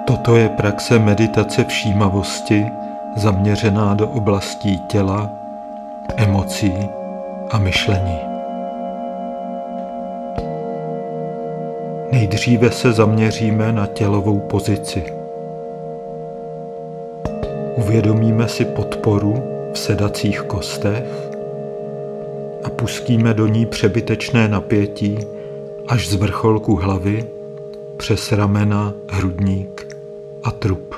Toto je praxe meditace všímavosti zaměřená do oblastí těla, emocí a myšlení. Nejdříve se zaměříme na tělovou pozici. Uvědomíme si podporu v sedacích kostech a pustíme do ní přebytečné napětí až z vrcholku hlavy přes ramena, hrudník a trup.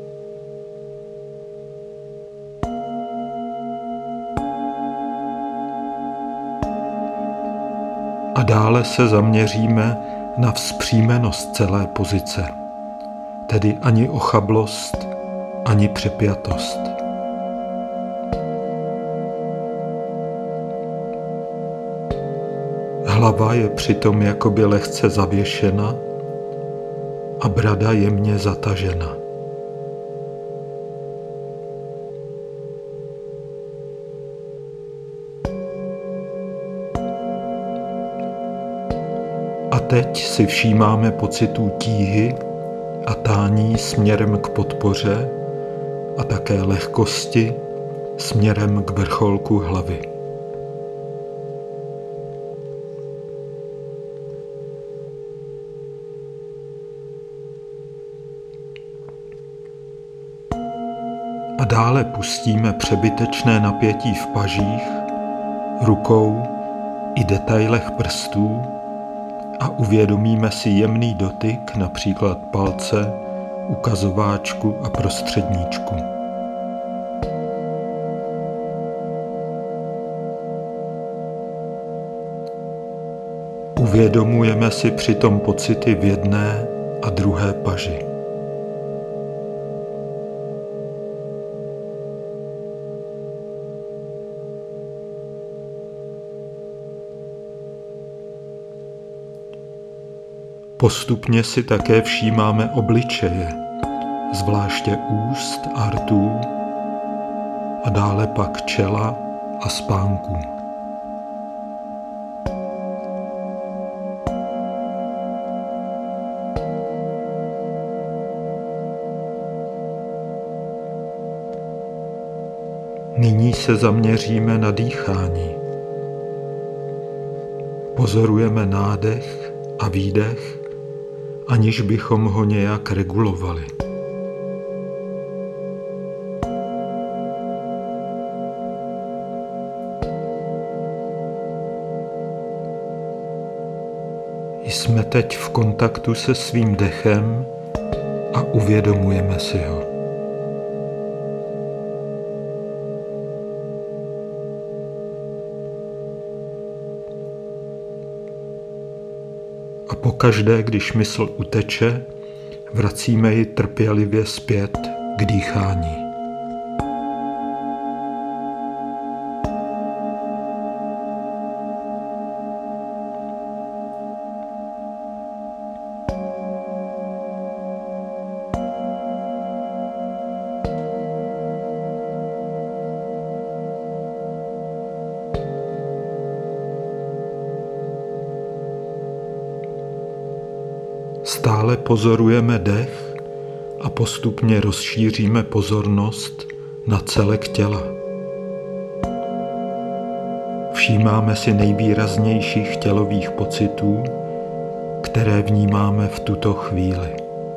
A dále se zaměříme na vzpřímenost celé pozice, tedy ani ochablost, ani přepjatost. Hlava je přitom jakoby lehce zavěšena a brada jemně zatažena. A teď si všímáme pocitů tíhy a tání směrem k podpoře a také lehkosti směrem k vrcholku hlavy. A dále pustíme přebytečné napětí v pažích, rukou i detailech prstů a uvědomíme si jemný dotyk, například palce, ukazováčku a prostředníčku. Uvědomujeme si přitom pocity v jedné a druhé paži. Postupně si také všímáme obličeje, zvláště úst a rtů, a dále pak čela a spánků. Nyní se zaměříme na dýchání. Pozorujeme nádech a výdech, aniž bychom ho nějak regulovali. Jsme teď v kontaktu se svým dechem a uvědomujeme si ho. A pokaždé, když mysl uteče, vracíme ji trpělivě zpět k dýchání. Stále pozorujeme dech a postupně rozšíříme pozornost na celek těla. Všímáme si nejvýraznějších tělových pocitů, které vnímáme v tuto chvíli.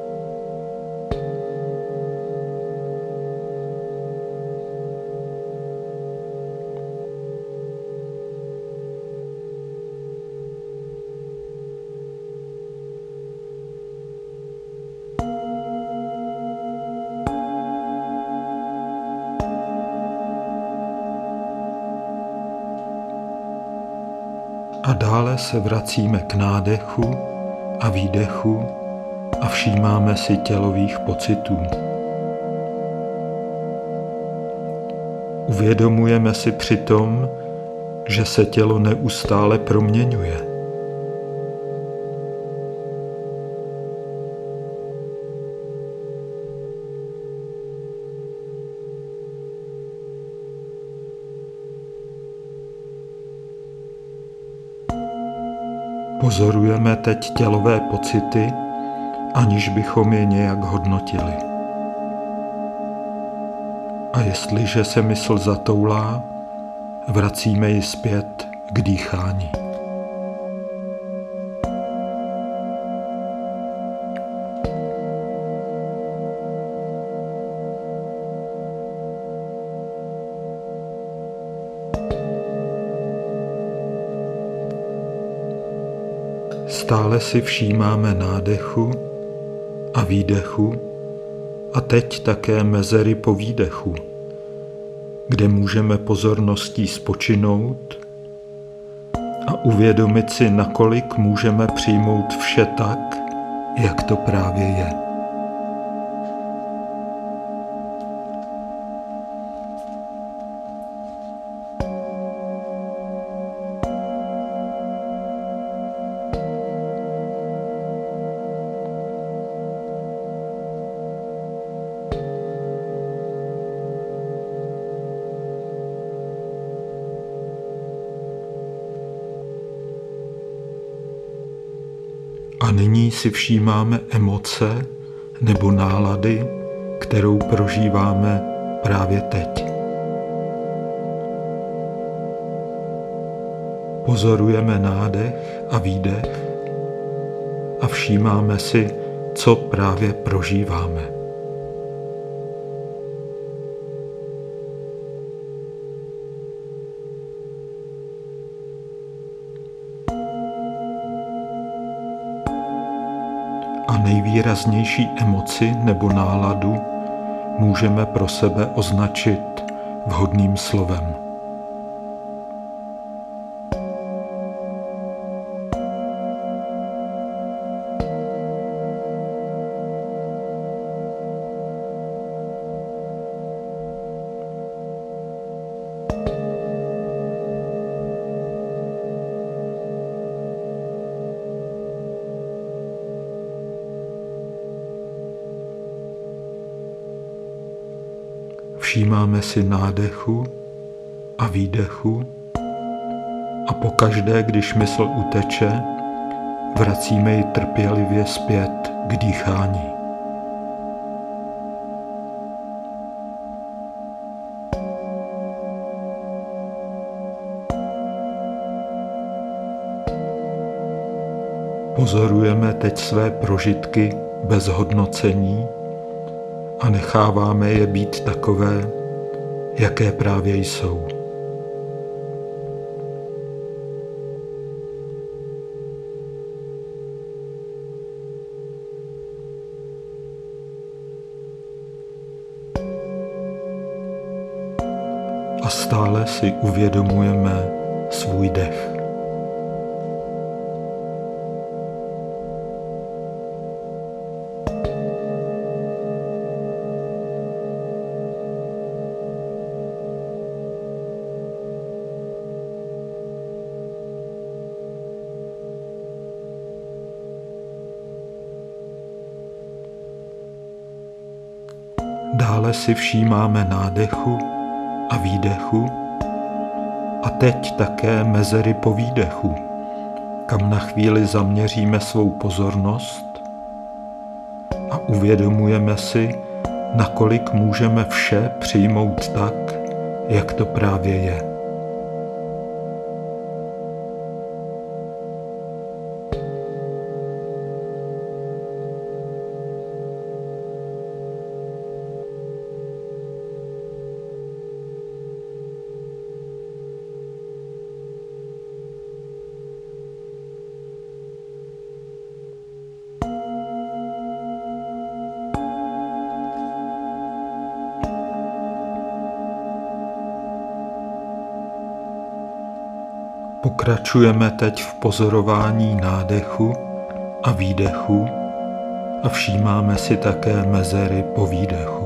A dále se vracíme k nádechu a výdechu a všímáme si tělových pocitů. Uvědomujeme si přitom, že se tělo neustále proměňuje. Pozorujeme teď tělové pocity aniž bychom je nějak hodnotili. A jestliže se mysl zatoulá, vracíme ji zpět k dýchání. Stále si všímáme nádechu a výdechu a teď také mezery po výdechu, kde můžeme pozorností spočinout a uvědomit si, nakolik můžeme přijmout vše tak, jak to právě je. A nyní si všímáme emoce nebo nálady, kterou prožíváme právě teď. Pozorujeme nádech a výdech a všímáme si, co právě prožíváme. A nejvýraznější emoci nebo náladu můžeme pro sebe označit vhodným slovem. Všímáme si nádechu a výdechu a pokaždé, když mysl uteče, vracíme ji trpělivě zpět k dýchání. Pozorujeme teď své prožitky bez hodnocení a necháváme je být takové, jaké právě jsou. A stále si uvědomujeme svůj dech. Dále si všímáme nádechu a výdechu a teď také mezery po výdechu, kam na chvíli zaměříme svou pozornost a uvědomujeme si, nakolik můžeme vše přijmout tak, jak to právě je. Pokračujeme teď v pozorování nádechu a výdechu a všímáme si také mezery po výdechu.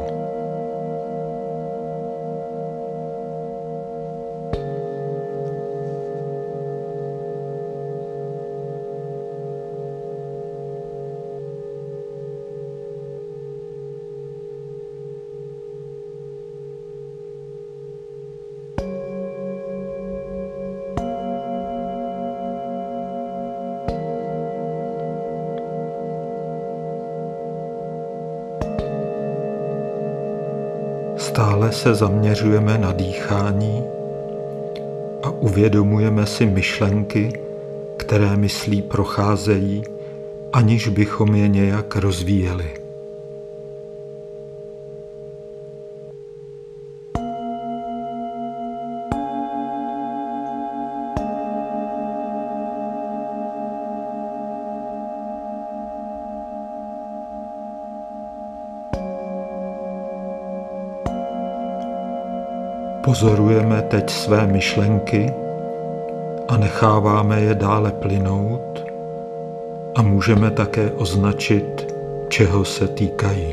Stále se zaměřujeme na dýchání a uvědomujeme si myšlenky, které myslí procházejí, aniž bychom je nějak rozvíjeli. Pozorujeme teď své myšlenky a necháváme je dále plynout a můžeme také označit, čeho se týkají.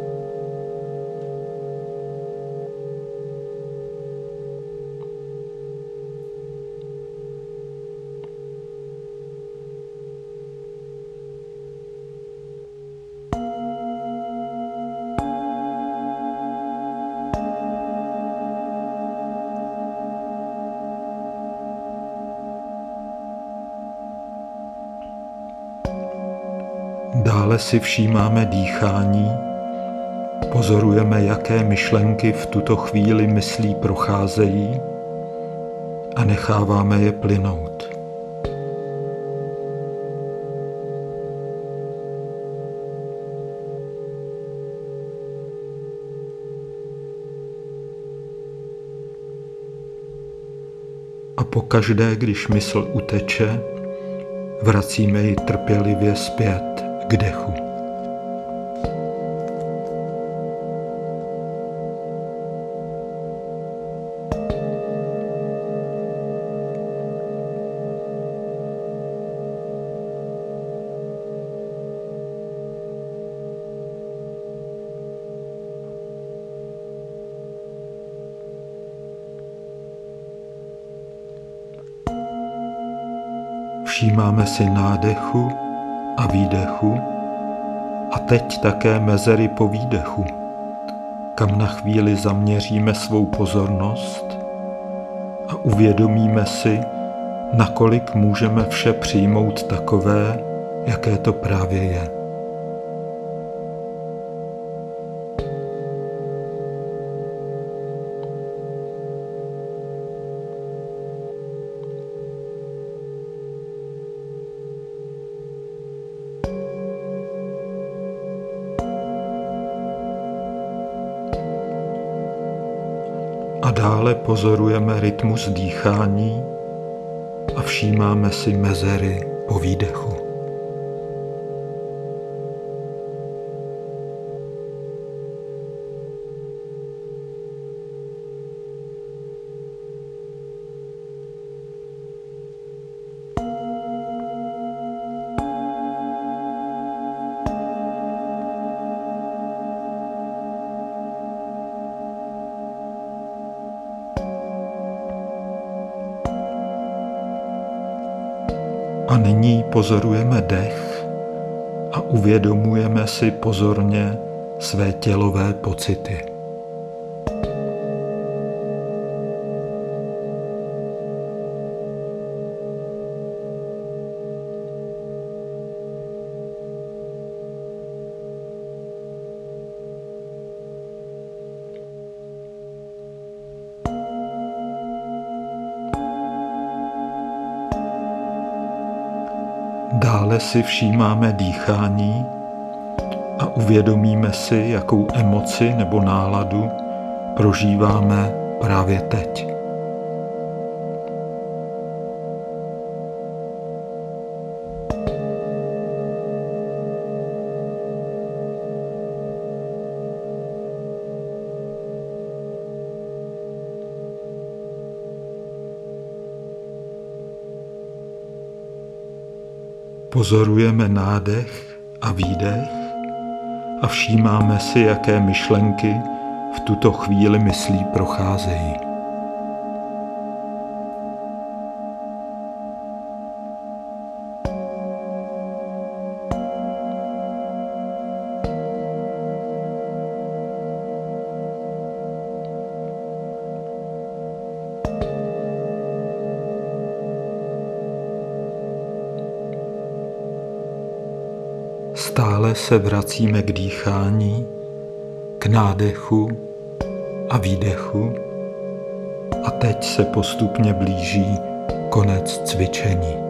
Dále si všímáme dýchání, pozorujeme, jaké myšlenky v tuto chvíli myslí procházejí a necháváme je plynout. A pokaždé, když mysl uteče, vracíme ji trpělivě zpět k dechu. Všímáme si nádechu a výdechu a teď také mezery po výdechu, kam na chvíli zaměříme svou pozornost a uvědomíme si, nakolik můžeme vše přijmout takové, jaké to právě je. A dále pozorujeme rytmus dýchání a všímáme si mezery po výdechu. A nyní pozorujeme dech a uvědomujeme si pozorně své tělové pocity. Dále si všímáme dýchání a uvědomíme si, jakou emoci nebo náladu prožíváme právě teď. Pozorujeme nádech a výdech a všímáme si, jaké myšlenky v tuto chvíli myslí procházejí. Stále se vracíme k dýchání, k nádechu a výdechu. A teď se postupně blíží konec cvičení.